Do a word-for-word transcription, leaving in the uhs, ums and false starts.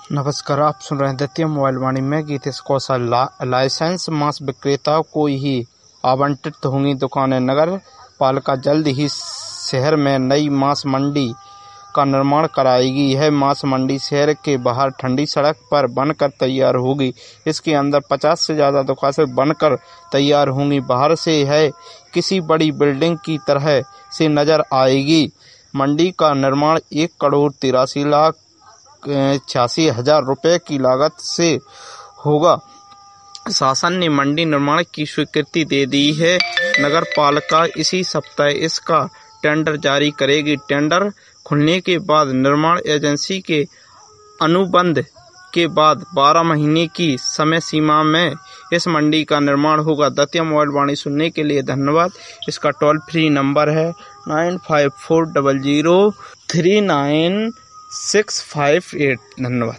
नमस्कार, आप सुन रहे हैं द्वितीय मोबाइल वाणी में गीतेश कौशल। लाइसेंस मांस विक्रेताओं को ही आवंटित होंगी दुकानें। नगर पालिका जल्द ही शहर में नई मांस मंडी का निर्माण कराएगी। यह मांस मंडी शहर के बाहर ठंडी सड़क पर बनकर तैयार होगी। इसके अंदर पचास से ज़्यादा दुकानें बनकर तैयार होंगी। बाहर से यह किसी बड़ी बिल्डिंग की तरह से नजर आएगी। मंडी का निर्माण एक करोड़ तिरासी लाख छियासी हजार रुपये की लागत से होगा। शासन ने मंडी निर्माण की स्वीकृति दे दी है। नगर पालिका इसी सप्ताह इसका टेंडर जारी करेगी। टेंडर खुलने के बाद निर्माण एजेंसी के अनुबंध के बाद बारह महीने की समय सीमा में इस मंडी का निर्माण होगा। द्वितीय मोबाइल वाणी सुनने के लिए धन्यवाद। इसका टोल फ्री नंबर है nine five four double zero three nine six five eight. धन्यवाद।